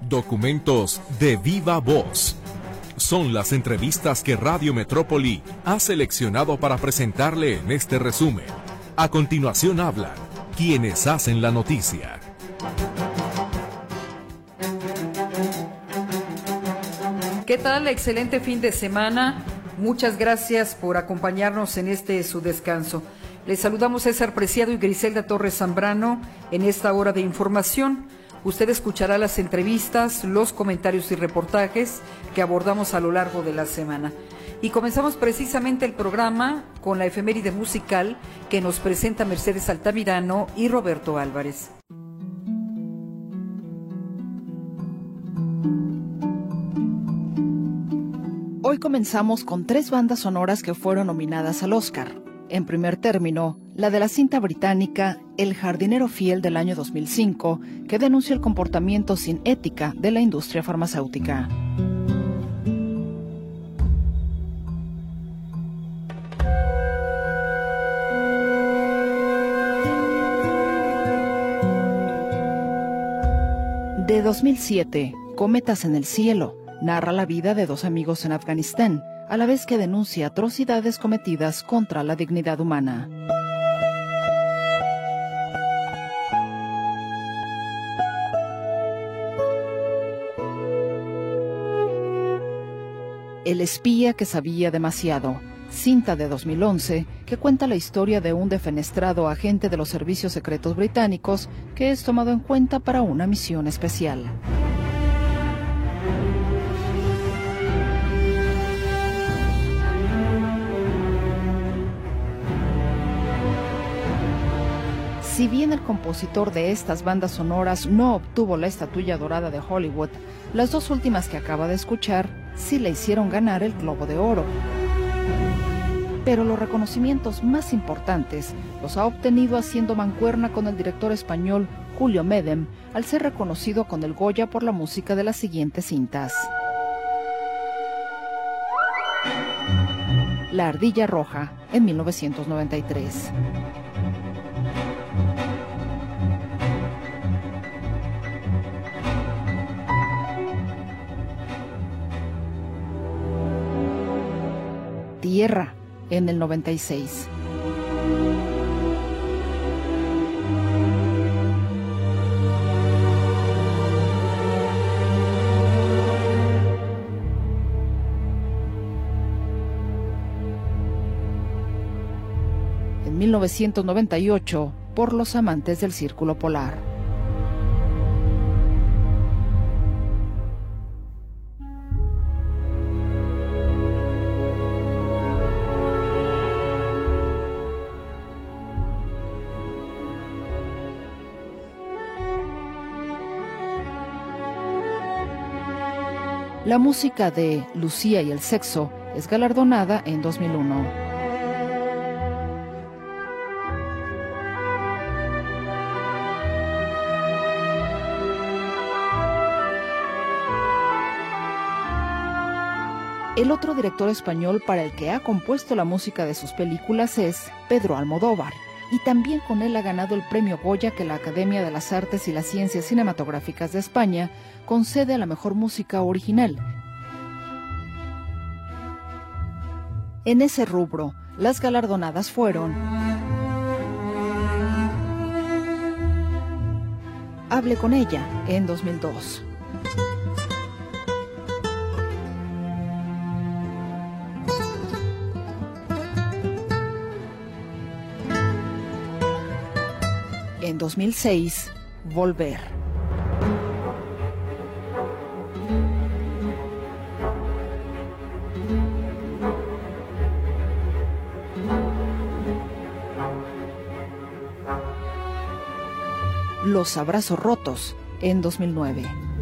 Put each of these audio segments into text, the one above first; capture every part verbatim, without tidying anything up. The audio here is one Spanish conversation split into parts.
Documentos de viva voz. Son las entrevistas que Radio Metrópoli ha seleccionado para presentarle en este resumen. A continuación hablan quienes hacen la noticia. ¿Qué tal? Excelente fin de semana. Muchas gracias por acompañarnos en este su descanso. Les saludamos César Preciado y Griselda Torres Zambrano en esta hora de información. Usted escuchará las entrevistas, los comentarios y reportajes que abordamos a lo largo de la semana. Y comenzamos precisamente el programa con la efeméride musical que nos presenta Mercedes Altamirano y Roberto Álvarez. Hoy comenzamos con tres bandas sonoras que fueron nominadas al Oscar. En primer término, la de la cinta británica El jardinero fiel del año dos mil cinco, que denuncia el comportamiento sin ética de la industria farmacéutica. De dos mil siete, Cometas en el cielo, narra la vida de dos amigos en Afganistán, a la vez que denuncia atrocidades cometidas contra la dignidad humana. El espía que sabía demasiado, cinta de dos mil once, que cuenta la historia de un defenestrado agente de los servicios secretos británicos que es tomado en cuenta para una misión especial. Si bien el compositor de estas bandas sonoras no obtuvo la estatuilla dorada de Hollywood, las dos últimas que acaba de escuchar sí le hicieron ganar el Globo de Oro. Pero los reconocimientos más importantes los ha obtenido haciendo mancuerna con el director español Julio Medem, al ser reconocido con el Goya por la música de las siguientes cintas: La ardilla roja, en mil novecientos noventa y tres. Tierra, en el noventa y seis. En mil novecientos noventa y ocho, Por los amantes del Círculo Polar. La música de Lucía y el sexo es galardonada en dos mil uno. El otro director español para el que ha compuesto la música de sus películas es Pedro Almodóvar, y también con él ha ganado el premio Goya que la Academia de las Artes y las Ciencias Cinematográficas de España concede a la mejor música original. En ese rubro, las galardonadas fueron Hable con ella, en dos mil dos. En dos mil seis, Volver. Los abrazos rotos, en dos mil nueve.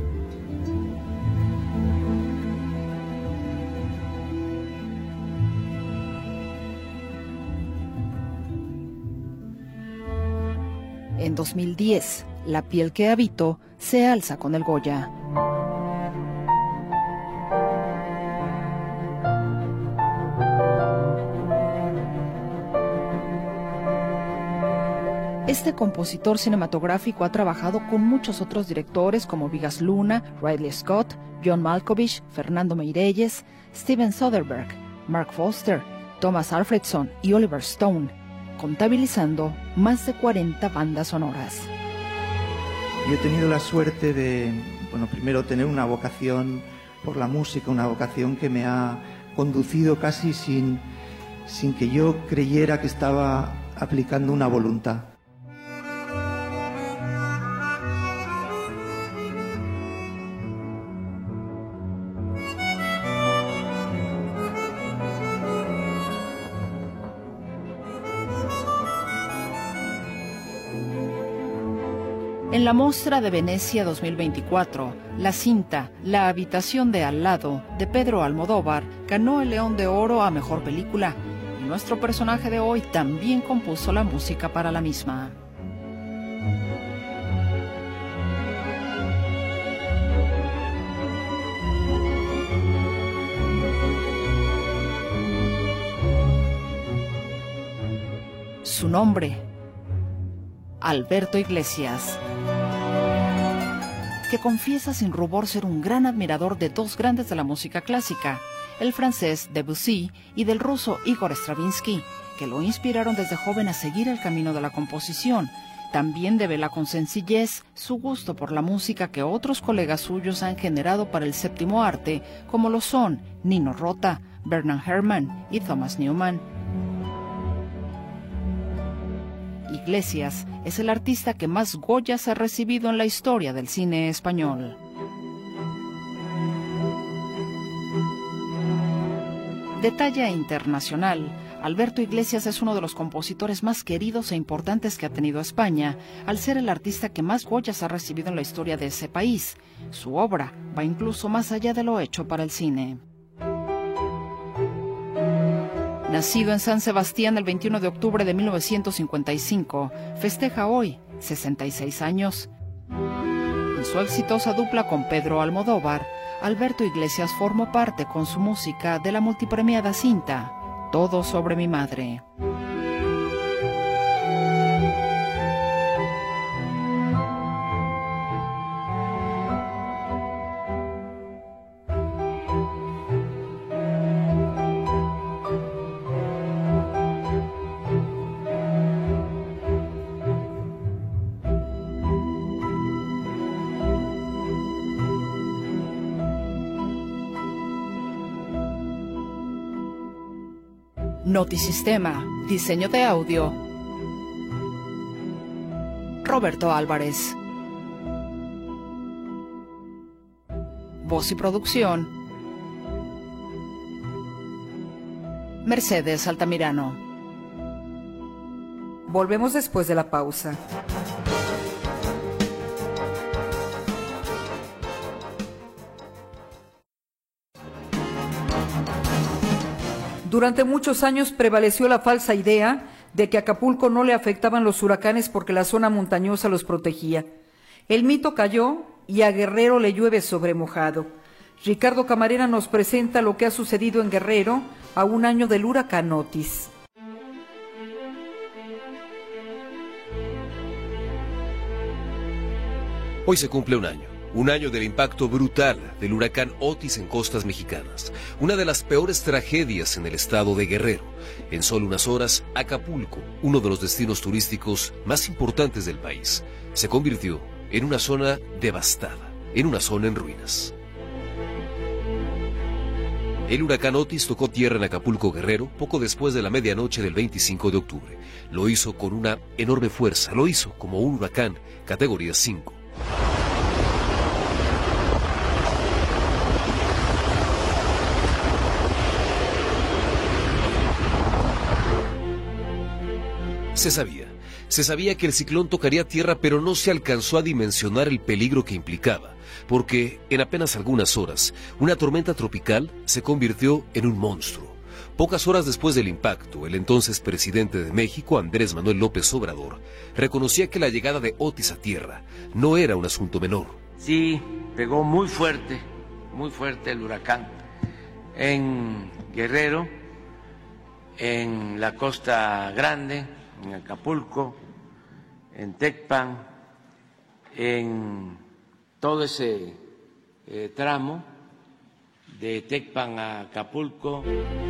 En dos mil diez, La piel que habito se alza con el Goya. Este compositor cinematográfico ha trabajado con muchos otros directores como Vigas Luna, Ridley Scott, John Malkovich, Fernando Meirelles, Steven Soderbergh, Mark Foster, Thomas Alfredson y Oliver Stone, contabilizando más de cuarenta bandas sonoras. Yo he tenido la suerte de, bueno, primero tener una vocación por la música, una vocación que me ha conducido casi sin, sin que yo creyera que estaba aplicando una voluntad. En la Mostra de Venecia dos mil veinticuatro, la cinta La habitación de al lado, de Pedro Almodóvar, ganó el León de Oro a Mejor Película, y nuestro personaje de hoy también compuso la música para la misma. Su nombre, Alberto Iglesias, que confiesa sin rubor ser un gran admirador de dos grandes de la música clásica, el francés Debussy y del ruso Igor Stravinsky, que lo inspiraron desde joven a seguir el camino de la composición. También devela con sencillez su gusto por la música que otros colegas suyos han generado para el séptimo arte, como lo son Nino Rota, Bernard Herrmann y Thomas Newman. Iglesias es el artista que más Goyas ha recibido en la historia del cine español. De talla internacional, Alberto Iglesias es uno de los compositores más queridos e importantes que ha tenido España, al ser el artista que más Goyas ha recibido en la historia de ese país. Su obra va incluso más allá de lo hecho para el cine. Nacido en San Sebastián el veintiuno de octubre de mil novecientos cincuenta y cinco, festeja hoy sesenta y seis años. En su exitosa dupla con Pedro Almodóvar, Alberto Iglesias formó parte con su música de la multipremiada cinta Todo sobre mi madre. Notisistema, diseño de audio, Roberto Álvarez. Voz y producción, Mercedes Altamirano. Volvemos después de la pausa. Durante muchos años prevaleció la falsa idea de que a Acapulco no le afectaban los huracanes porque la zona montañosa los protegía. El mito cayó y a Guerrero le llueve sobre mojado. Ricardo Camarena nos presenta lo que ha sucedido en Guerrero a un año del huracán Otis. Hoy se cumple un año. Un año del impacto brutal del huracán Otis en costas mexicanas. Una de las peores tragedias en el estado de Guerrero. En solo unas horas, Acapulco, uno de los destinos turísticos más importantes del país, se convirtió en una zona devastada, en una zona en ruinas. El huracán Otis tocó tierra en Acapulco, Guerrero, poco después de la medianoche del veinticinco de octubre. Lo hizo con una enorme fuerza, lo hizo como un huracán categoría cinco. Se sabía, se sabía que el ciclón tocaría tierra, pero no se alcanzó a dimensionar el peligro que implicaba, porque en apenas algunas horas, una tormenta tropical se convirtió en un monstruo. Pocas horas después del impacto, el entonces presidente de México, Andrés Manuel López Obrador, reconocía que la llegada de Otis a tierra no era un asunto menor. Sí, pegó muy fuerte, muy fuerte el huracán en Guerrero, en la Costa Grande, en Acapulco, en Tecpan, en todo ese eh, tramo de Tecpan a Acapulco.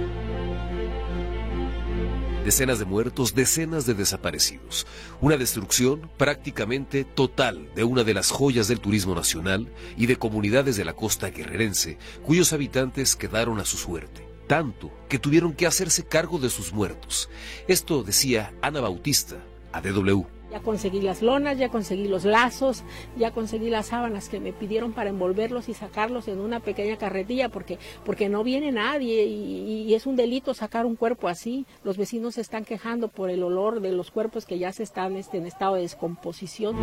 Decenas de muertos, decenas de desaparecidos. Una destrucción prácticamente total de una de las joyas del turismo nacional y de comunidades de la costa guerrerense, cuyos habitantes quedaron a su suerte. Tanto que tuvieron que hacerse cargo de sus muertos. Esto decía Ana Bautista a D W. Ya conseguí las lonas, ya conseguí los lazos, ya conseguí las sábanas que me pidieron para envolverlos y sacarlos en una pequeña carretilla, porque, porque no viene nadie y, y es un delito sacar un cuerpo así. Los vecinos se están quejando por el olor de los cuerpos que ya se están este, en estado de descomposición.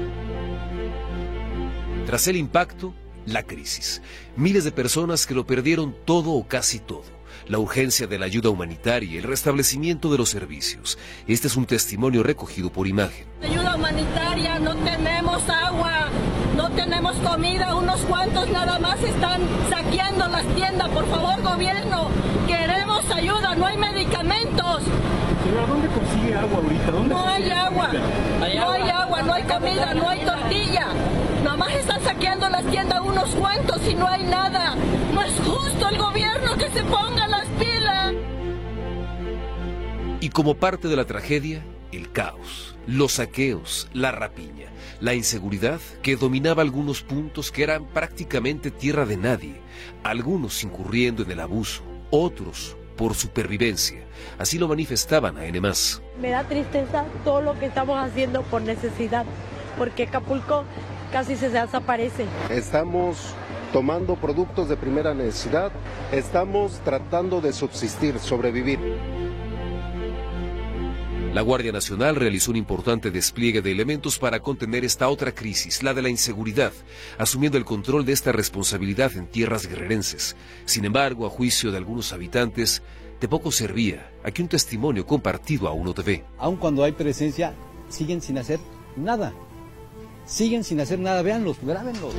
Tras el impacto, la crisis. Miles de personas que lo perdieron todo o casi todo. La urgencia de la ayuda humanitaria y el restablecimiento de los servicios. Este es un testimonio recogido por imagen. Ayuda humanitaria, no tenemos agua, no tenemos comida, unos cuantos nada más están saqueando las tiendas. Por favor, gobierno, queremos ayuda, no hay medicamentos. Señora, ¿dónde consigue agua ahorita? ¿Dónde no hay agua, ¿Hay no agua? hay agua, no hay comida, no hay tortilla. Nada más están saqueando las tiendas unos cuantos y no hay nada. No es justo el gobierno que se ponga las pilas. Y como parte de la tragedia, el caos, los saqueos, la rapiña, la inseguridad que dominaba algunos puntos que eran prácticamente tierra de nadie, algunos incurriendo en el abuso, otros por supervivencia. Así lo manifestaban a N más. Me da tristeza todo lo que estamos haciendo por necesidad, porque Acapulco casi se desaparece. Estamos tomando productos de primera necesidad, estamos tratando de subsistir, sobrevivir. La Guardia Nacional realizó un importante despliegue de elementos para contener esta otra crisis, la de la inseguridad, asumiendo el control de esta responsabilidad en tierras guerrerenses. Sin embargo, a juicio de algunos habitantes, de poco servía aquí un testimonio compartido a UNO T V. Aun cuando hay presencia, siguen sin hacer nada. Siguen sin hacer nada, véanlos, grábenlos.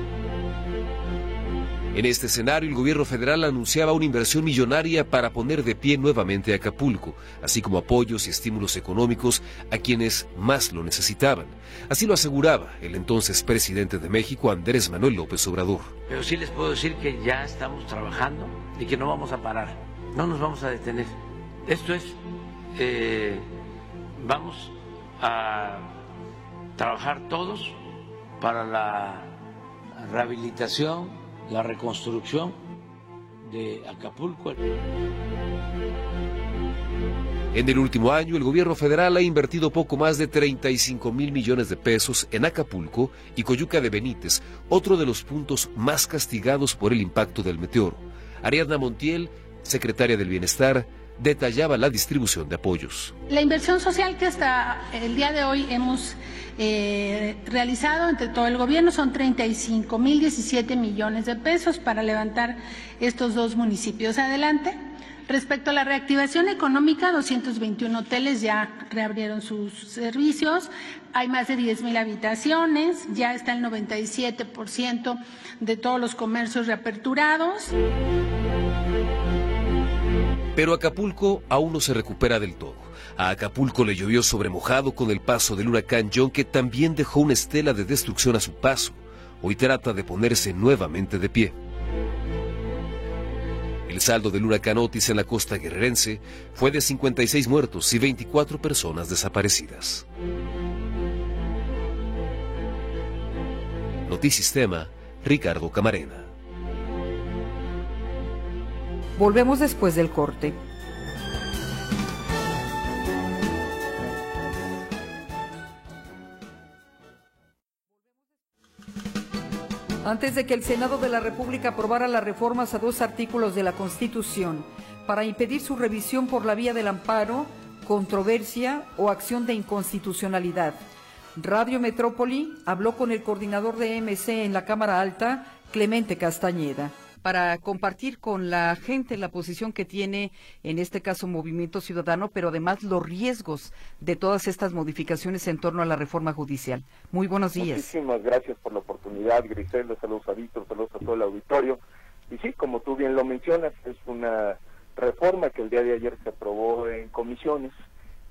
En este escenario, el gobierno federal anunciaba una inversión millonaria para poner de pie nuevamente Acapulco, así como apoyos y estímulos económicos a quienes más lo necesitaban. Así lo aseguraba el entonces presidente de México, Andrés Manuel López Obrador. Pero sí les puedo decir que ya estamos trabajando y que no vamos a parar, no nos vamos a detener. Esto es, eh, vamos a trabajar todos para la rehabilitación, la reconstrucción de Acapulco. En el último año, el gobierno federal ha invertido poco más de treinta y cinco mil millones de pesos en Acapulco y Coyuca de Benítez, otro de los puntos más castigados por el impacto del meteoro. Ariadna Montiel, secretaria del Bienestar, detallaba la distribución de apoyos. La inversión social que hasta el día de hoy hemos eh, realizado entre todo el gobierno son treinta y cinco mil diecisiete millones de pesos para levantar estos dos municipios adelante. Respecto a la reactivación económica, doscientos veintiuno hoteles ya reabrieron sus servicios, hay más de diez mil habitaciones, ya está el noventa y siete por ciento de todos los comercios reaperturados. Pero Acapulco aún no se recupera del todo. A Acapulco le llovió sobre mojado con el paso del huracán John, que también dejó una estela de destrucción a su paso. Hoy trata de ponerse nuevamente de pie. El saldo del huracán Otis en la costa guerrerense fue de cincuenta y seis muertos y veinticuatro personas desaparecidas. Notisistema, Ricardo Camarena. Volvemos después del corte. Antes de que el Senado de la República aprobara las reformas a dos artículos de la Constitución para impedir su revisión por la vía del amparo, controversia o acción de inconstitucionalidad, Radio Metrópoli habló con el coordinador de M C en la Cámara Alta, Clemente Castañeda, para compartir con la gente la posición que tiene, en este caso, Movimiento Ciudadano, pero además los riesgos de todas estas modificaciones en torno a la reforma judicial. Muy buenos días. Muchísimas gracias por la oportunidad, Griselda. Saludos a Víctor, saludos a todo el auditorio. Y sí, como tú bien lo mencionas, es una reforma que el día de ayer se aprobó en comisiones,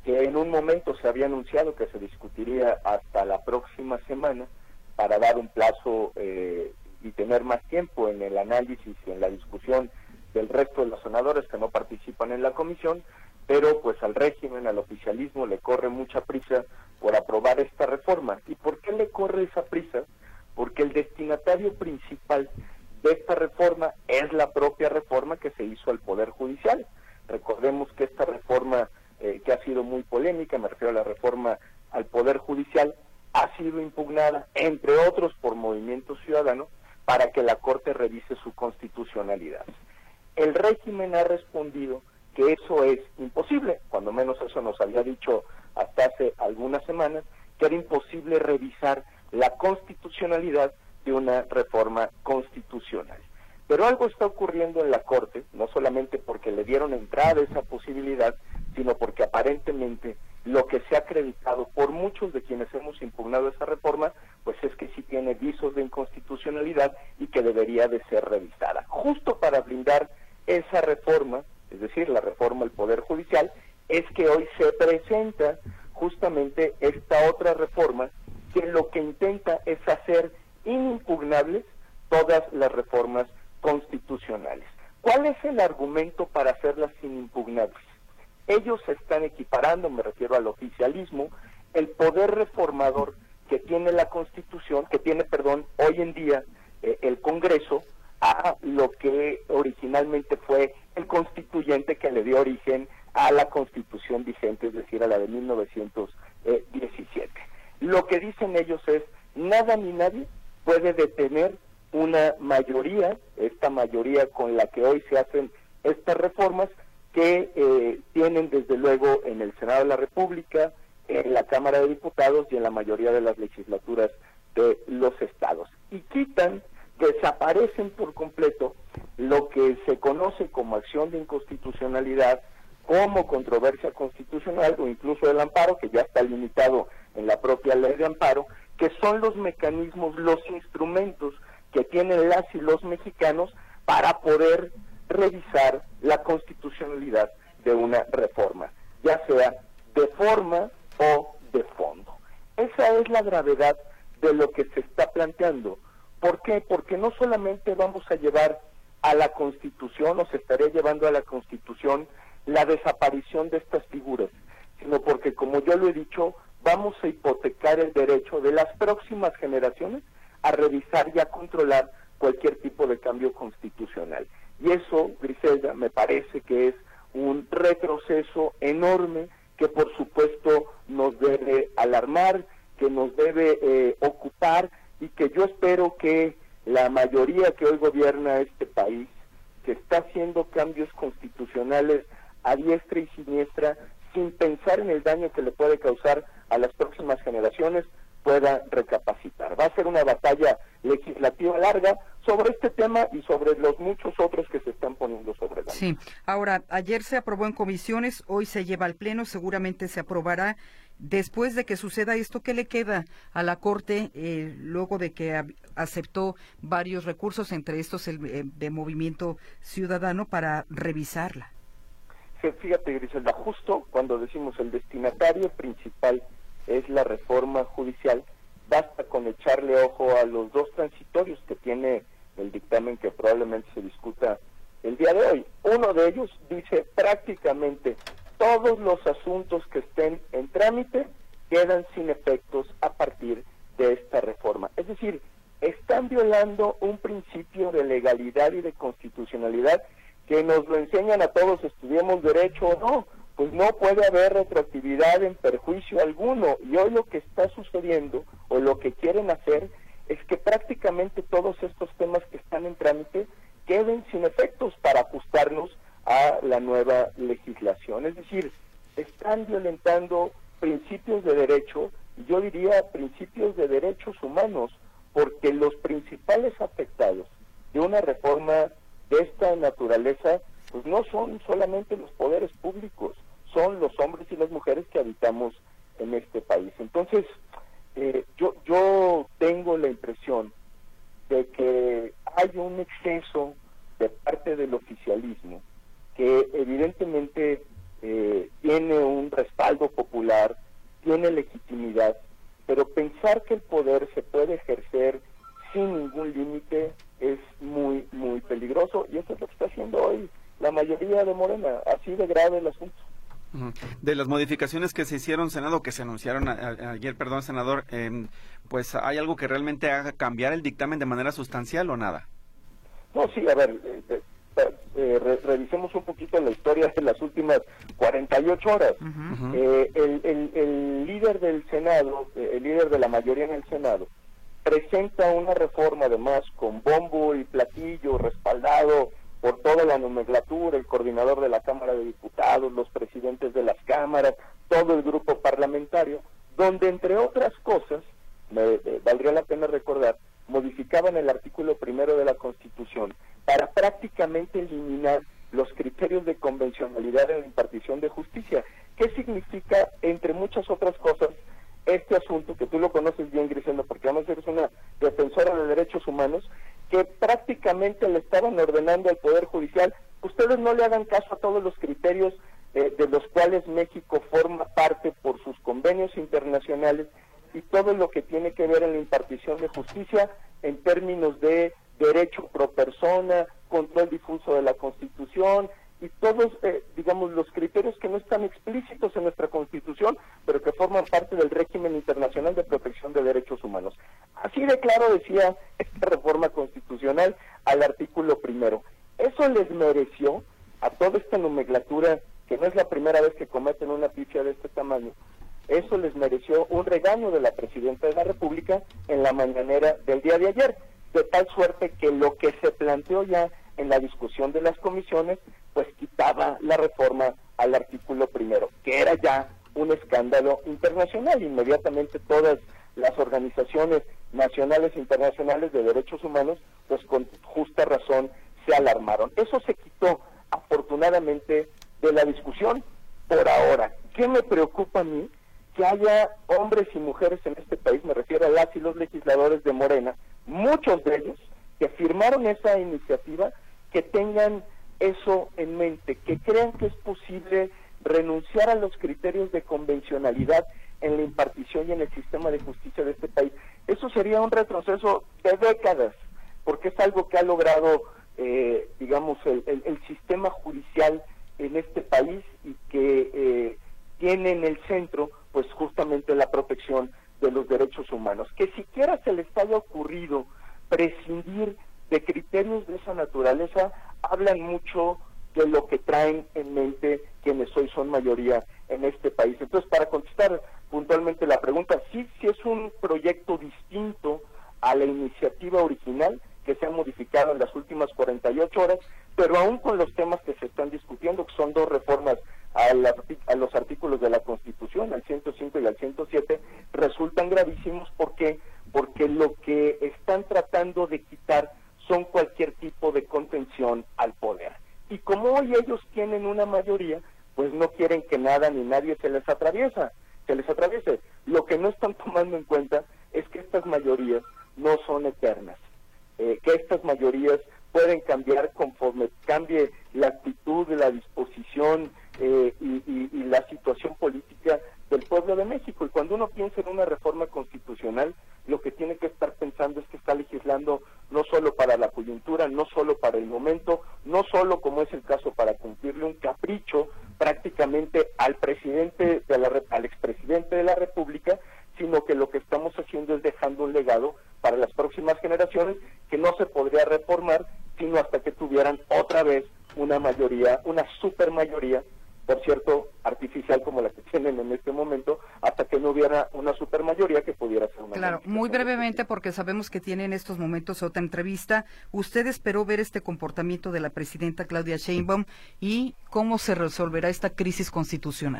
que en un momento se había anunciado que se discutiría hasta la próxima semana para dar un plazo eh, y tener más tiempo en el análisis y en la discusión del resto de los senadores que no participan en la comisión, pero pues al régimen, al oficialismo le corre mucha prisa por aprobar esta reforma. ¿Y por qué le corre esa prisa? Porque el destinatario principal de esta reforma es la propia reforma que se hizo al Poder Judicial. Recordemos que esta reforma, eh, que ha sido muy polémica, me refiero a la reforma al Poder Judicial, ha sido impugnada, entre otros, por Movimiento Ciudadano, para que la Corte revise su constitucionalidad. El régimen ha respondido que eso es imposible, cuando menos eso nos había dicho hasta hace algunas semanas, que era imposible revisar la constitucionalidad de una reforma constitucional. Pero algo está ocurriendo en la Corte, no solamente porque le dieron entrada a esa posibilidad, sino porque aparentemente lo que se ha acreditado por muchos de quienes hemos impugnado esa reforma, pues es que sí tiene visos de inconstitucionalidad y que debería de ser revisada. Justo para blindar esa reforma, es decir, la reforma al Poder Judicial, es que hoy se presenta justamente esta otra reforma que lo que intenta es hacer inimpugnables todas las reformas constitucionales. ¿Cuál es el argumento para hacerlas inimpugnables? Ellos se están equiparando, me refiero al oficialismo, el poder reformador que tiene la Constitución, que tiene, perdón, hoy en día eh, el Congreso, a lo que originalmente fue el constituyente que le dio origen a la Constitución vigente, es decir, a la de mil novecientos diecisiete. Lo que dicen ellos es, nada ni nadie puede detener una mayoría, esta mayoría con la que hoy se hacen estas reformas, que eh, tienen desde luego en el Senado de la República, en la Cámara de Diputados y en la mayoría de las legislaturas de los estados. Y quitan, desaparecen por completo lo que se conoce como acción de inconstitucionalidad, como controversia constitucional o incluso el amparo, que ya está limitado en la propia ley de amparo, que son los mecanismos, los instrumentos que tienen las y los mexicanos para poder revisar la constitucionalidad de una reforma, ya sea de forma o de fondo. Esa es la gravedad de lo que se está planteando. ¿Por qué? Porque no solamente vamos a llevar a la Constitución, o se estaría llevando a la Constitución la desaparición de estas figuras, sino porque, como yo lo he dicho, vamos a hipotecar el derecho de las próximas generaciones a revisar y a controlar cualquier tipo de cambio constitucional. Y eso, Griselda, me parece que es un retroceso enorme que por supuesto nos debe alarmar, que nos debe eh, ocupar, y que yo espero que la mayoría que hoy gobierna este país, que está haciendo cambios constitucionales a diestra y siniestra, sin pensar en el daño que le puede causar a las próximas generaciones, pueda recapacitar. Va a ser una batalla legislativa larga sobre este tema y sobre los muchos otros que se están poniendo sobre la mesa. Sí, ahora, ayer se aprobó en comisiones, hoy se lleva al Pleno, seguramente se aprobará. Después de que suceda esto, ¿qué le queda a la Corte eh, luego de que aceptó varios recursos, entre estos el eh, de Movimiento Ciudadano, para revisarla? Sí, fíjate, Griselda, justo cuando decimos el destinatario principal es la reforma judicial, basta con echarle ojo a los dos transitorios que tiene el dictamen que probablemente se discuta el día de hoy. Uno de ellos dice prácticamente todos los asuntos que estén en trámite quedan sin efectos a partir de esta reforma. Es decir, están violando un principio de legalidad y de constitucionalidad que nos lo enseñan a todos, estudiemos derecho o no, pues no puede haber retroactividad en perjuicio alguno. Y hoy lo que está sucediendo, o lo que quieren hacer, es que prácticamente todos estos temas que están en trámite queden sin efectos para ajustarnos a la nueva legislación. Es decir, están violentando principios de derecho, y yo diría principios de derechos humanos, porque los principales afectados de una reforma de esta naturaleza, pues no son solamente los poderes públicos, son los hombres y las mujeres que habitamos en este país. Entonces, eh, yo, yo tengo la impresión de que hay un exceso de parte del oficialismo que evidentemente eh, tiene un respaldo popular, tiene legitimidad, pero pensar que el poder se puede ejercer sin ningún límite es muy, muy peligroso, y eso es lo que está haciendo hoy la mayoría de Morena. Así de grave el asunto. De las modificaciones que se hicieron, Senado, que se anunciaron a, a, ayer, perdón, senador, eh, pues ¿hay algo que realmente haga cambiar el dictamen de manera sustancial o nada? No, sí, a ver, eh, eh, re, revisemos un poquito la historia de las últimas cuarenta y ocho horas. Uh-huh. eh, el, el, el líder del Senado, eh, el líder de la mayoría en el Senado, presenta una reforma además con bombo y platillo, respaldado por toda la nomenclatura, el coordinador de la Cámara de Diputados, los presidentes de las cámaras, todo el grupo parlamentario, donde entre otras cosas, me, me valdría la pena recordar, modificaban el artículo primero de la Constitución para prácticamente eliminar los criterios de convencionalidad en la impartición de justicia. ¿Qué significa, entre muchas otras cosas, este asunto, que tú lo conoces bien, Griselda, porque además eres una defensora de derechos humanos, que prácticamente le estaban ordenando al Poder Judicial: ustedes no le hagan caso a todos los criterios eh, de los cuales México forma parte por sus convenios internacionales, y todo lo que tiene que ver en la impartición de justicia en términos de derecho pro persona, control difuso de la Constitución, y todos, eh, digamos, los criterios que no están explícitos en nuestra Constitución, pero que forman parte del régimen internacional de protección de derechos humanos. Así de claro decía esta reforma constitucional al artículo primero. Eso les mereció a toda esta nomenclatura, que no es la primera vez que cometen una pifia de este tamaño, eso les mereció un regaño de la Presidenta de la República en la mañanera del día de ayer, de tal suerte que lo que se planteó ya en la discusión de las comisiones, pues quitaba la reforma al artículo primero, que era ya un escándalo internacional. Inmediatamente todas las organizaciones nacionales e internacionales de derechos humanos, pues con justa razón se alarmaron. Eso se quitó afortunadamente de la discusión por ahora. ¿Qué me preocupa a mí? Que haya hombres y mujeres en este país, me refiero a las y los legisladores de Morena, muchos de ellos que firmaron esa iniciativa, que tengan eso en mente, que crean que es posible renunciar a los criterios de convencionalidad en la impartición y en el sistema de justicia de este país. Eso sería un retroceso de décadas, porque es algo que ha logrado, eh, digamos, el, el, el sistema judicial en este país, y que eh, tiene en el centro, pues justamente la protección de los derechos humanos. Que siquiera se les haya ocurrido prescindir de criterios de esa naturaleza, hablan mucho de lo que traen en mente quienes hoy son mayoría en este país. Entonces, para contestar puntualmente la pregunta, sí, sí es un proyecto distinto a la iniciativa original que se ha modificado en las últimas cuarenta y ocho horas, pero aún con los temas que se están discutiendo, que son dos reformas a, la, a los artículos de la Constitución, al ciento cinco y al ciento siete, resultan gravísimos. ¿Por qué? Porque lo que están tratando de quitar son cualquier tipo de contención al poder. Y como hoy ellos tienen una mayoría, pues no quieren que nada ni nadie se les atraviesa, se les atraviese. Lo que no están tomando en cuenta es que estas mayorías no son eternas, eh, que estas mayorías pueden cambiar conforme cambie la actitud, la disposición eh, y, y, y la situación política del pueblo de México. Y cuando uno piensa en una reforma constitucional, lo que tiene que estar pensando es que está legislando no solo para la coyuntura, no solo para el momento, no solo, como es el caso, para cumplirle un capricho prácticamente al presidente, de la, al expresidente de la República, sino que lo que estamos haciendo es dejando un legado para las próximas generaciones que no se podría reformar sino hasta que tuvieran otra vez una mayoría, una supermayoría, por cierto, artificial como la que tienen en este momento, hasta que no hubiera una supermayoría que pudiera ser una... Claro, muy brevemente, porque sabemos que tiene en estos momentos otra entrevista. ¿Usted esperó ver este comportamiento de la presidenta Claudia Sheinbaum y cómo se resolverá esta crisis constitucional?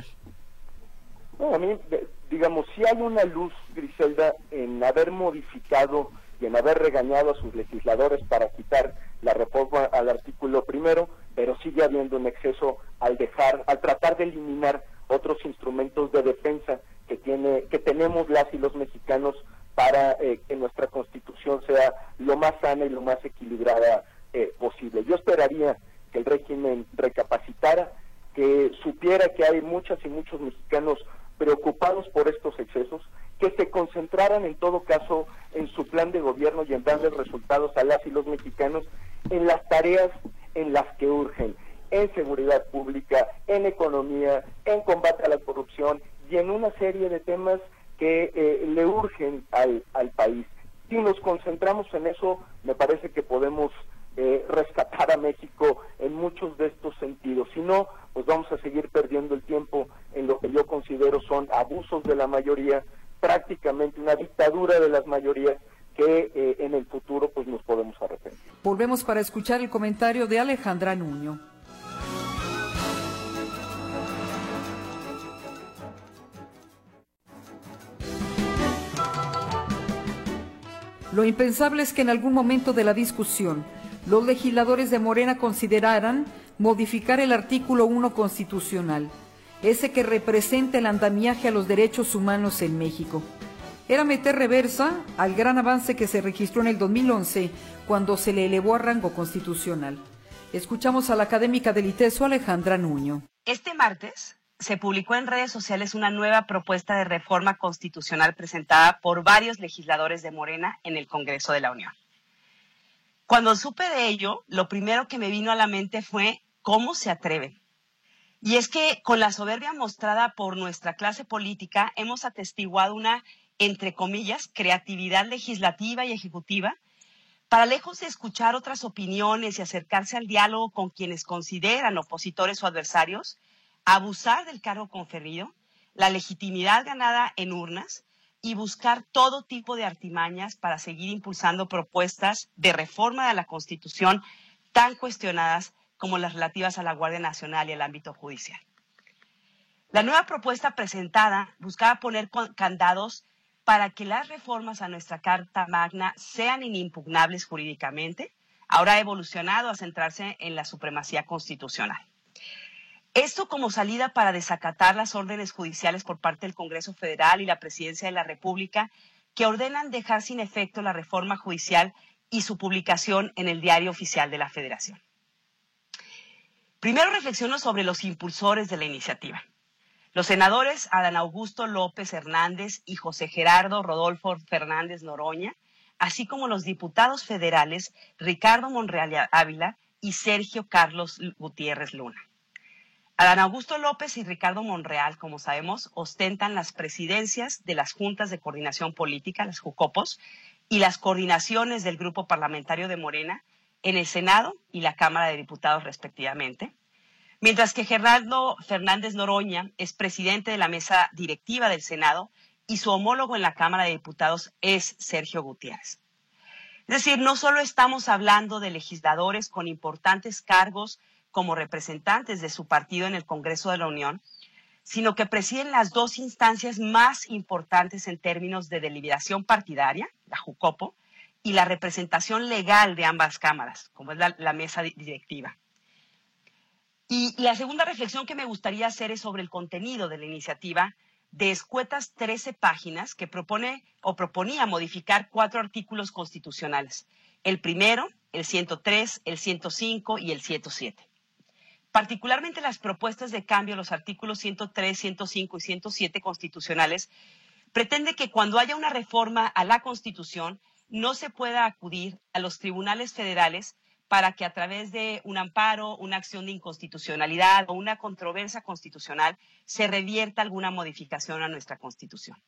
No, a mí, digamos, si hay una luz, Griselda, en haber modificado y en haber regañado a sus legisladores para quitar la reforma al artículo primero, pero sigue habiendo un exceso al dejar, al tratar de eliminar otros instrumentos de defensa que tiene, que tenemos las y los mexicanos para eh, que nuestra Constitución sea lo más sana y lo más equilibrada eh, posible. Yo esperaría que el régimen recapacitara, que supiera que hay muchas y muchos mexicanos preocupados por estos excesos, que se concentraran en todo caso en su plan de gobierno y en darles resultados a las y los mexicanos en las tareas en las que urgen, en seguridad pública, en economía, en combate a la corrupción y en una serie de temas que eh, le urgen al, al país. Si nos concentramos en eso, me parece que podemos eh, rescatar a México en muchos de estos sentidos. Si no, pues vamos a seguir perdiendo el tiempo en lo que yo considero son abusos de la mayoría, prácticamente una dictadura de las mayorías que eh, en el futuro pues nos podemos arrepentir. Volvemos para escuchar el comentario de Alejandra Nuño. Lo impensable es que en algún momento de la discusión los legisladores de Morena consideraran modificar el artículo uno constitucional, ese que representa el andamiaje a los derechos humanos en México. Era meter reversa al gran avance que se registró en el dos mil once cuando se le elevó a rango constitucional. Escuchamos a la académica del ITESO, Alejandra Nuño. Este martes se publicó en redes sociales una nueva propuesta de reforma constitucional presentada por varios legisladores de Morena en el Congreso de la Unión. Cuando supe de ello, lo primero que me vino a la mente fue cómo se atreven. Y es que con la soberbia mostrada por nuestra clase política hemos atestiguado una, entre comillas, creatividad legislativa y ejecutiva para, lejos de escuchar otras opiniones y acercarse al diálogo con quienes consideran opositores o adversarios, abusar del cargo conferido, la legitimidad ganada en urnas y buscar todo tipo de artimañas para seguir impulsando propuestas de reforma de la Constitución tan cuestionadas como las relativas a la Guardia Nacional y el ámbito judicial. La nueva propuesta presentada buscaba poner candados para que las reformas a nuestra Carta Magna sean inimpugnables jurídicamente. Ahora ha evolucionado a centrarse en la supremacía constitucional. Esto como salida para desacatar las órdenes judiciales por parte del Congreso Federal y la Presidencia de la República que ordenan dejar sin efecto la reforma judicial y su publicación en el Diario Oficial de la Federación. Primero reflexiono sobre los impulsores de la iniciativa. Los senadores Adán Augusto López Hernández y José Gerardo Rodolfo Fernández Noroña, así como los diputados federales Ricardo Monreal Ávila y Sergio Carlos Gutiérrez Luna. Adán Augusto López y Ricardo Monreal, como sabemos, ostentan las presidencias de las Juntas de Coordinación Política, las JUCOPOS, y las coordinaciones del Grupo Parlamentario de Morena en el Senado y la Cámara de Diputados, respectivamente, mientras que Gerardo Fernández Noroña es presidente de la mesa directiva del Senado y su homólogo en la Cámara de Diputados es Sergio Gutiérrez. Es decir, no solo estamos hablando de legisladores con importantes cargos como representantes de su partido en el Congreso de la Unión, sino que presiden las dos instancias más importantes en términos de deliberación partidaria, la JUCOPO, y la representación legal de ambas cámaras, como es la, la mesa directiva. Y la segunda reflexión que me gustaría hacer es sobre el contenido de la iniciativa de escuetas trece páginas que propone o proponía modificar cuatro artículos constitucionales. El primero, el ciento tres, el ciento cinco y el ciento siete. Particularmente las propuestas de cambio a los artículos ciento tres, ciento cinco y ciento siete constitucionales pretende que cuando haya una reforma a la Constitución no se pueda acudir a los tribunales federales para que a través de un amparo, una acción de inconstitucionalidad o una controversia constitucional se revierta alguna modificación a nuestra Constitución.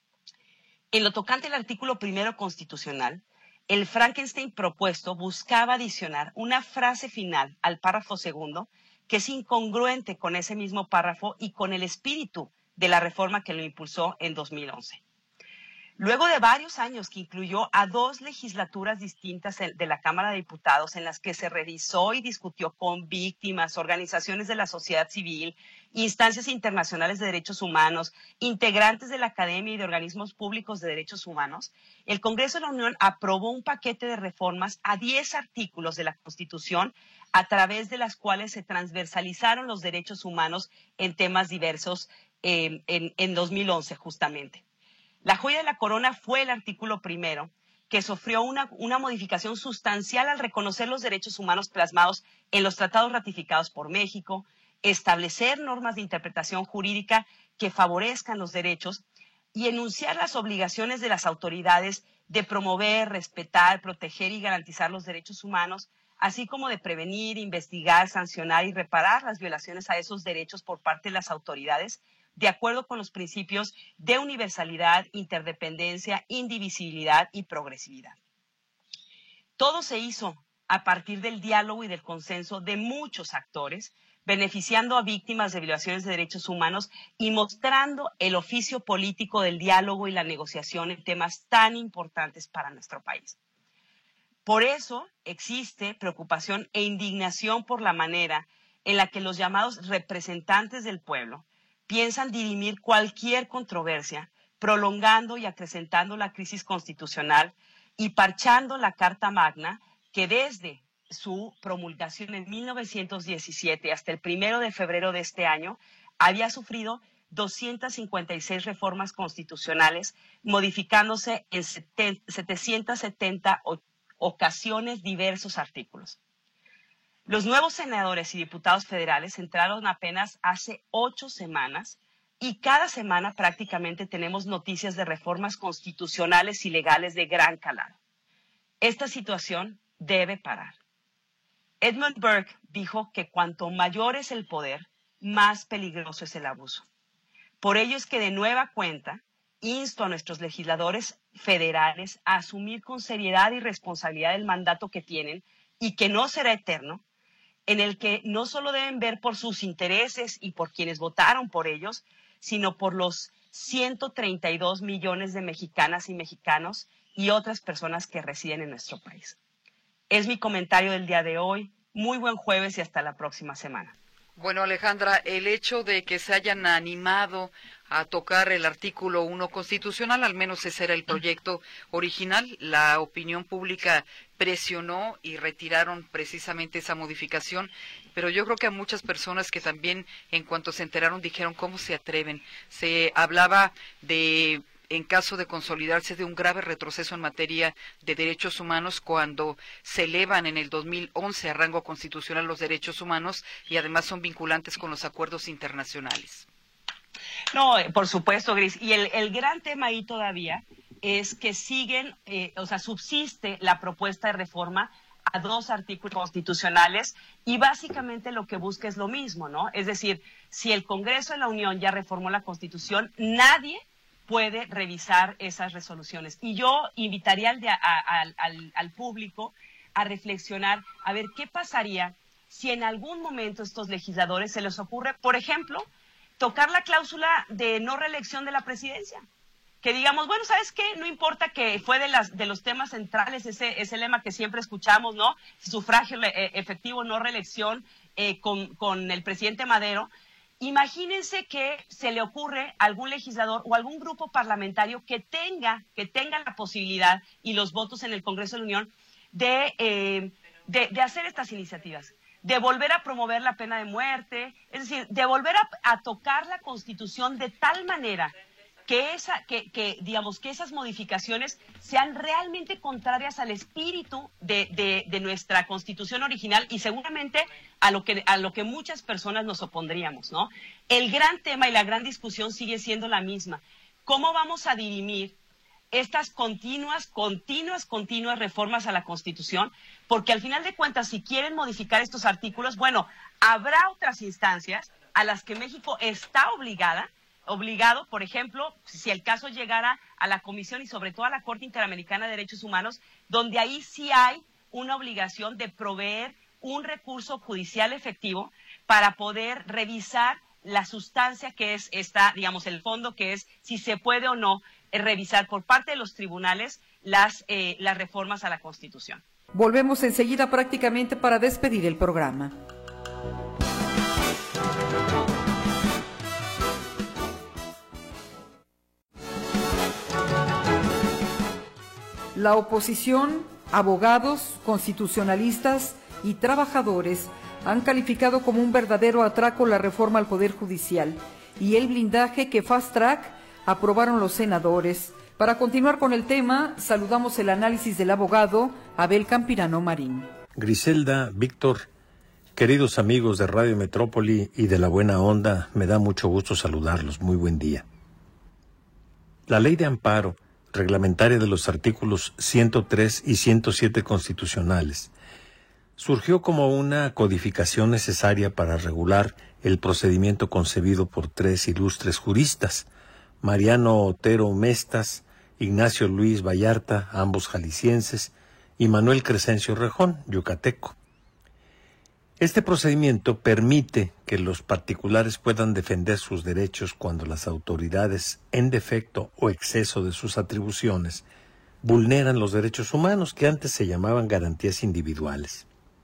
En lo tocante al artículo primero constitucional, el Frankenstein propuesto buscaba adicionar una frase final al párrafo segundo que es incongruente con ese mismo párrafo y con el espíritu de la reforma que lo impulsó en dos mil once. Luego de varios años que incluyó a dos legislaturas distintas de la Cámara de Diputados en las que se revisó y discutió con víctimas, organizaciones de la sociedad civil, instancias internacionales de derechos humanos, integrantes de la Academia y de organismos públicos de derechos humanos, el Congreso de la Unión aprobó un paquete de reformas a diez artículos de la Constitución a través de las cuales se transversalizaron los derechos humanos en temas diversos eh, en, en dos mil once justamente. La joya de la corona fue el artículo primero, que sufrió una, una modificación sustancial al reconocer los derechos humanos plasmados en los tratados ratificados por México, establecer normas de interpretación jurídica que favorezcan los derechos y enunciar las obligaciones de las autoridades de promover, respetar, proteger y garantizar los derechos humanos, así como de prevenir, investigar, sancionar y reparar las violaciones a esos derechos por parte de las autoridades, de acuerdo con los principios de universalidad, interdependencia, indivisibilidad y progresividad. Todo se hizo a partir del diálogo y del consenso de muchos actores, beneficiando a víctimas de violaciones de derechos humanos y mostrando el oficio político del diálogo y la negociación en temas tan importantes para nuestro país. Por eso existe preocupación e indignación por la manera en la que los llamados representantes del pueblo piensan dirimir cualquier controversia, prolongando y acrecentando la crisis constitucional y parchando la Carta Magna que desde su promulgación en mil novecientos diecisiete hasta el primero de febrero de este año había sufrido doscientas cincuenta y seis reformas constitucionales, modificándose en setecientas setenta ocasiones diversos artículos. Los nuevos senadores y diputados federales entraron apenas hace ocho semanas y cada semana prácticamente tenemos noticias de reformas constitucionales y legales de gran calado. Esta situación debe parar. Edmund Burke dijo que cuanto mayor es el poder, más peligroso es el abuso. Por ello es que de nueva cuenta insto a nuestros legisladores federales a asumir con seriedad y responsabilidad el mandato que tienen y que no será eterno, en el que no solo deben ver por sus intereses y por quienes votaron por ellos, sino por los ciento treinta y dos millones de mexicanas y mexicanos y otras personas que residen en nuestro país. Es mi comentario del día de hoy. Muy buen jueves y hasta la próxima semana. Bueno, Alejandra, el hecho de que se hayan animado a tocar el artículo uno constitucional, al menos ese era el proyecto original, la opinión pública presionó y retiraron precisamente esa modificación, pero yo creo que a muchas personas que también en cuanto se enteraron dijeron ¿cómo se atreven? Se hablaba de, en caso de consolidarse, de un grave retroceso en materia de derechos humanos cuando se elevan en el dos mil once a rango constitucional los derechos humanos y además son vinculantes con los acuerdos internacionales. No, por supuesto, Gris. Y el, el gran tema ahí todavía es que siguen, eh, o sea, subsiste la propuesta de reforma a dos artículos constitucionales y básicamente lo que busca es lo mismo, ¿no? Es decir, si el Congreso de la Unión ya reformó la Constitución, nadie puede revisar esas resoluciones. Y yo invitaría al, de, a, a, al, al público a reflexionar, a ver qué pasaría si en algún momento estos legisladores se les ocurre, por ejemplo, tocar la cláusula de no reelección de la presidencia. Que digamos, bueno, ¿sabes qué? No importa que fue de, las, de los temas centrales, ese, ese lema que siempre escuchamos, ¿no? Sufragio eh, efectivo, no reelección eh, con, con el presidente Madero. Imagínense que se le ocurre a algún legislador o algún grupo parlamentario que tenga, que tenga la posibilidad y los votos en el Congreso de la Unión de, eh, de, de hacer estas iniciativas, de volver a promover la pena de muerte, es decir, de volver a, a tocar la Constitución de tal manera que, esa, que, que, digamos, que esas modificaciones sean realmente contrarias al espíritu de, de, de nuestra Constitución original y seguramente a lo, que, a lo que muchas personas nos opondríamos, ¿no? El gran tema y la gran discusión sigue siendo la misma. ¿Cómo vamos a dirimir estas continuas, continuas, continuas reformas a la Constitución? Porque al final de cuentas, si quieren modificar estos artículos, bueno, habrá otras instancias a las que México está obligada, obligado, por ejemplo, si el caso llegara a la Comisión y sobre todo a la Corte Interamericana de Derechos Humanos, donde ahí sí hay una obligación de proveer un recurso judicial efectivo para poder revisar la sustancia que es esta, digamos, el fondo que es si se puede o no eh, revisar por parte de los tribunales las, eh, las reformas a la Constitución. Volvemos enseguida prácticamente para despedir el programa. La oposición, abogados, constitucionalistas y trabajadores han calificado como un verdadero atraco la reforma al Poder Judicial y el blindaje que Fast Track aprobaron los senadores. Para continuar con el tema, saludamos el análisis del abogado Abel Campirano Marín. Griselda, Víctor, Queridos amigos de Radio Metrópoli y de La Buena Onda, me da mucho gusto saludarlos. Muy buen día. La Ley de Amparo, reglamentaria de los artículos ciento tres y ciento siete constitucionales, surgió como una codificación necesaria para regular el procedimiento concebido por tres ilustres juristas, Mariano Otero Mestas, Ignacio Luis Vallarta, ambos jaliscienses, y Manuel Crescencio Rejón, yucateco. Este procedimiento permite que los particulares puedan defender sus derechos cuando las autoridades, en defecto o exceso de sus atribuciones, vulneran los derechos humanos que antes se llamaban garantías individuales.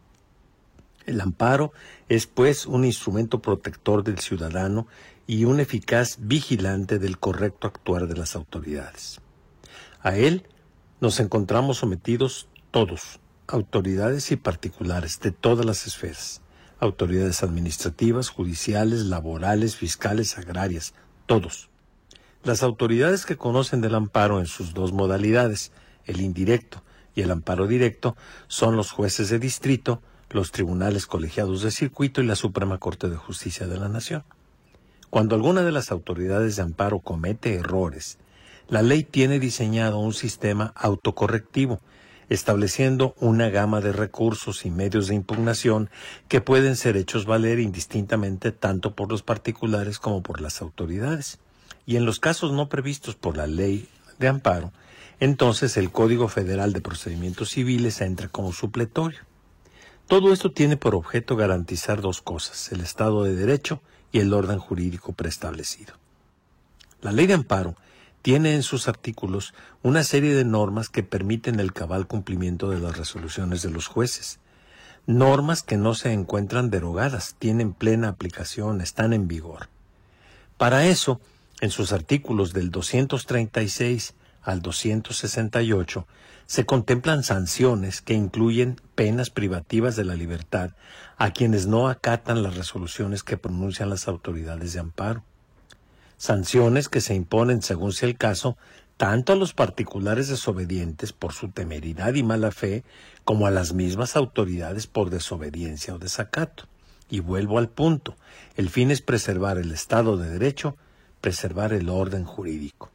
El amparo es, pues, un instrumento protector del ciudadano y un eficaz vigilante del correcto actuar de las autoridades. A él nos encontramos sometidos todos, autoridades y particulares de todas las esferas, autoridades administrativas, judiciales, laborales, fiscales, agrarias, todos. Las autoridades que conocen del amparo en sus dos modalidades, el indirecto y el amparo directo, son los jueces de distrito, los tribunales colegiados de circuito y la Suprema Corte de Justicia de la Nación. Cuando alguna de las autoridades de amparo comete errores, la ley tiene diseñado un sistema autocorrectivo, estableciendo una gama de recursos y medios de impugnación que pueden ser hechos valer indistintamente tanto por los particulares como por las autoridades. Y en los casos no previstos por la ley de amparo, entonces el Código Federal de Procedimientos Civiles entra como supletorio. Todo esto tiene por objeto garantizar dos cosas: el Estado de Derecho y el orden jurídico preestablecido. La ley de amparo tiene en sus artículos una serie de normas que permiten el cabal cumplimiento de las resoluciones de los jueces. Normas que no se encuentran derogadas, tienen plena aplicación, están en vigor. Para eso, en sus artículos del doscientos treinta y seis al doscientos sesenta y ocho, se contemplan sanciones que incluyen penas privativas de la libertad a quienes no acatan las resoluciones que pronuncian las autoridades de amparo. Sanciones que se imponen, según sea el caso, tanto a los particulares desobedientes por su temeridad y mala fe, como a las mismas autoridades por desobediencia o desacato. Y vuelvo al punto: el fin es preservar el Estado de Derecho, preservar el orden jurídico.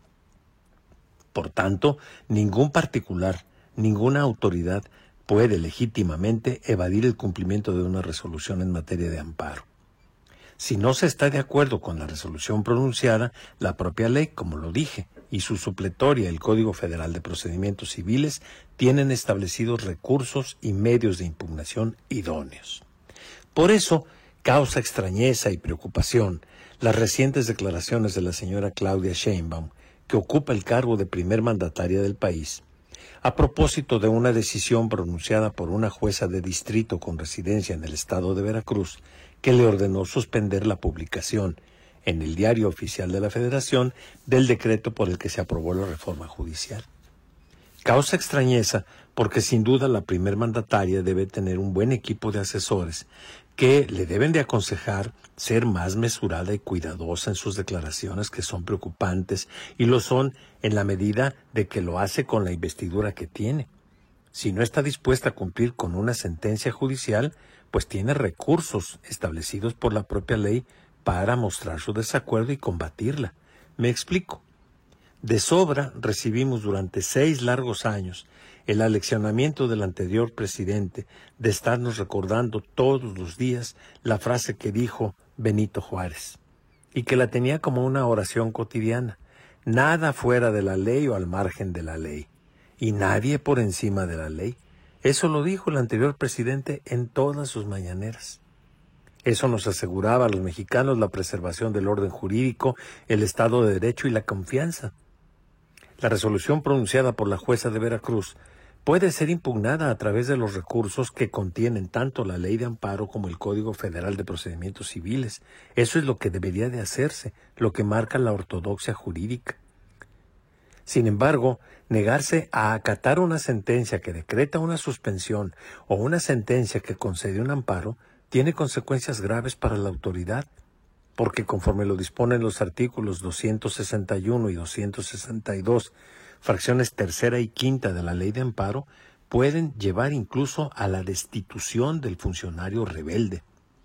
Por tanto, ningún particular, ninguna autoridad puede legítimamente evadir el cumplimiento de una resolución en materia de amparo. Si no se está de acuerdo con la resolución pronunciada, la propia ley, como lo dije, y su supletoria, el Código Federal de Procedimientos Civiles, tienen establecidos recursos y medios de impugnación idóneos. Por eso, causa extrañeza y preocupación las recientes declaraciones de la señora Claudia Sheinbaum, que ocupa el cargo de primer mandataria del país, a propósito de una decisión pronunciada por una jueza de distrito con residencia en el estado de Veracruz, que le ordenó suspender la publicación en el Diario Oficial de la Federación del decreto por el que se aprobó la reforma judicial. Causa extrañeza porque sin duda la primer mandataria debe tener un buen equipo de asesores que le deben de aconsejar ser más mesurada y cuidadosa en sus declaraciones, que son preocupantes, y lo son en la medida de que lo hace con la investidura que tiene. Si no está dispuesta a cumplir con una sentencia judicial, pues tiene recursos establecidos por la propia ley para mostrar su desacuerdo y combatirla. Me explico. De sobra recibimos durante seis largos años el aleccionamiento del anterior presidente de estarnos recordando todos los días la frase que dijo Benito Juárez, y que la tenía como una oración cotidiana: nada fuera de la ley o al margen de la ley, y nadie por encima de la ley. Eso lo dijo el anterior presidente en todas sus mañaneras. Eso nos aseguraba a los mexicanos la preservación del orden jurídico, el Estado de Derecho y la confianza. La resolución pronunciada por la jueza de Veracruz puede ser impugnada a través de los recursos que contienen tanto la Ley de Amparo como el Código Federal de Procedimientos Civiles. Eso es lo que debería de hacerse, lo que marca la ortodoxia jurídica. Sin embargo, negarse a acatar una sentencia que decreta una suspensión o una sentencia que concede un amparo tiene consecuencias graves para la autoridad, porque conforme lo disponen los artículos doscientos sesenta y uno y doscientos sesenta y dos, fracciones tercera y quinta de la Ley de Amparo, pueden llevar incluso a la destitución del funcionario rebelde.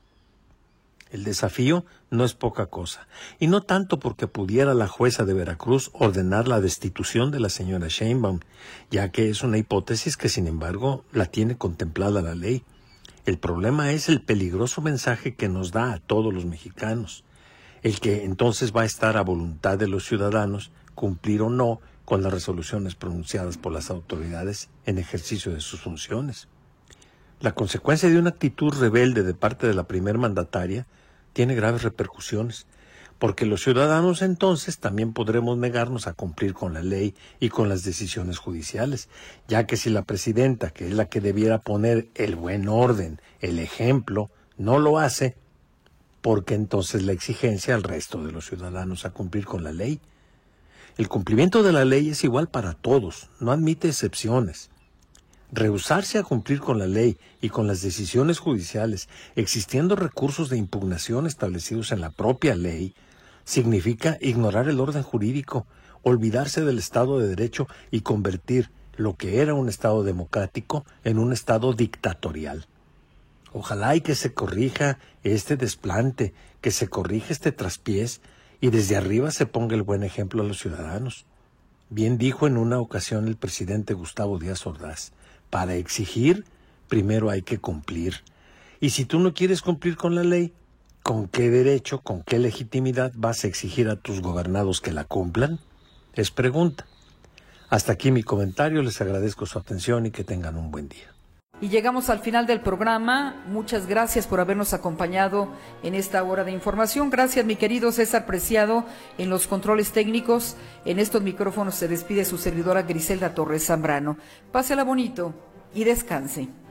El desafío no es poca cosa, y no tanto porque pudiera la jueza de Veracruz ordenar la destitución de la señora Sheinbaum, ya que es una hipótesis que sin embargo la tiene contemplada la ley. El problema es el peligroso mensaje que nos da a todos los mexicanos, el que entonces va a estar a voluntad de los ciudadanos cumplir o no con las resoluciones pronunciadas por las autoridades en ejercicio de sus funciones. La consecuencia de una actitud rebelde de parte de la primer mandataria tiene graves repercusiones, porque los ciudadanos entonces también podremos negarnos a cumplir con la ley y con las decisiones judiciales, ya que si la presidenta, que es la que debiera poner el buen orden, el ejemplo, no lo hace, porque entonces la exigencia al resto de los ciudadanos a cumplir con la ley. El cumplimiento de la ley es igual para todos, no admite excepciones. Rehusarse a cumplir con la ley y con las decisiones judiciales, existiendo recursos de impugnación establecidos en la propia ley, significa ignorar el orden jurídico, olvidarse del Estado de Derecho y convertir lo que era un Estado democrático en un Estado dictatorial. Ojalá y que se corrija este desplante, que se corrija este traspiés y desde arriba se ponga el buen ejemplo a los ciudadanos. Bien dijo en una ocasión el presidente Gustavo Díaz Ordaz, para exigir, primero hay que cumplir. Y si tú no quieres cumplir con la ley, ¿con qué derecho, con qué legitimidad vas a exigir a tus gobernados que la cumplan? Es pregunta. Hasta aquí mi comentario, les agradezco su atención y que tengan un buen día. Y llegamos al final del programa. Muchas gracias por habernos acompañado en esta hora de información. Gracias, mi querido César Preciado, en los controles técnicos. En estos micrófonos se despide su servidora Griselda Torres Zambrano. Pásela bonito y descanse.